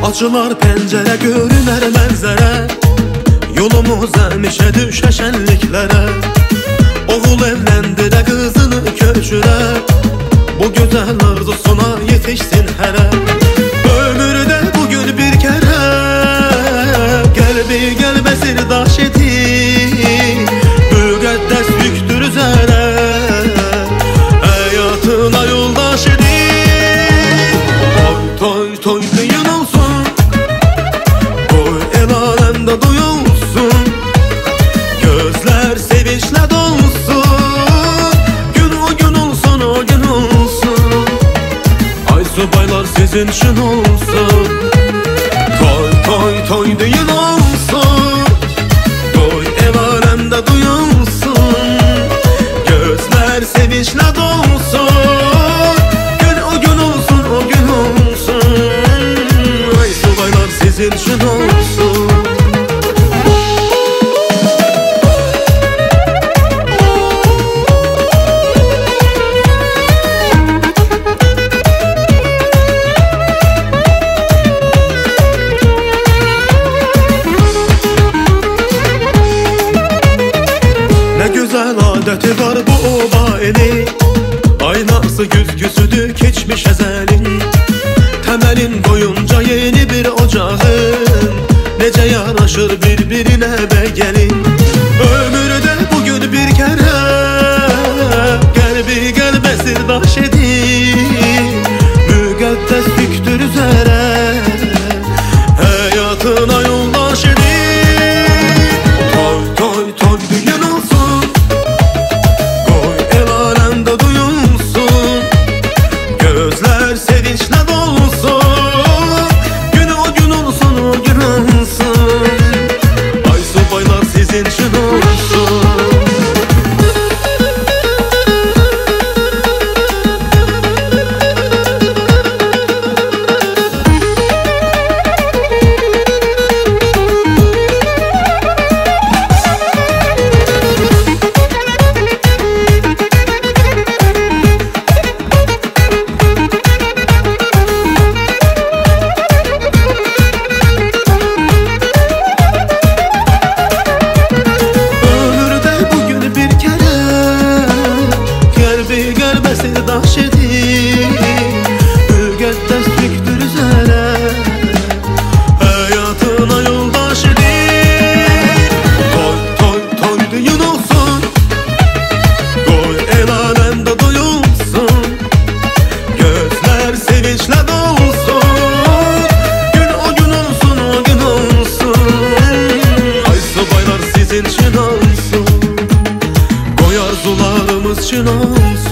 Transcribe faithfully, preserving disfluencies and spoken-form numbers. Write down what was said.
Açılar pencere, görüner mənzərə. Yolumuz əmişə düşə şənliklərə. Oğul evləndirə, qızını köçürə. Bu gözəl arzusuna yetişsin hərə. Ömürdə bugün bir kərə, qəlbi qəlbəsir daş edir. Müqəddəs yüktür üzərə, həyatına yoldaş edir. Toy toy toy düyün olsun, qoy el aləmdə duyulsun. Gözlər sevinçlə dolsun, gün o gün olsun, o gün olsun. Ay subaylar sizin üçün olsun. Toy toy toy düyün olsun, qoy el aləmdə duyulsun. Gözlər sevinçlə dolsun, gün o gün olsun, o gün olsun. Ay subaylar sizin üçün olsun. Güzel adeti var bu oba eli, aynası güzgüsüdür keçmiş əzəlin. Təməlin boyunca yeni bir ocağın, necə yaraşır bir-birinə bəy gəlin. Ömürdə bugün bir kərə, qəlbi qəlbəsir daş edir. Müqəddəs yüktür üzərə, həyatına yoldaş edir. Toy toy toy düyün olsun, sevinçlə dolsun, gün o gün olsun, o gün olsun. Ay subaylar sizin üçün olsun. Daş edir, müqəddəs yüktür üzərə, həyatına yoldaş edir. Toy toy toy düyün olsun, qoy el aləmdə duyulsun. Gözlər sevinçlə dolsun, gün o gün olsun, o gün olsun. Ay subaylar sizin üçün olsun, qoy arzularımız üçün olsun.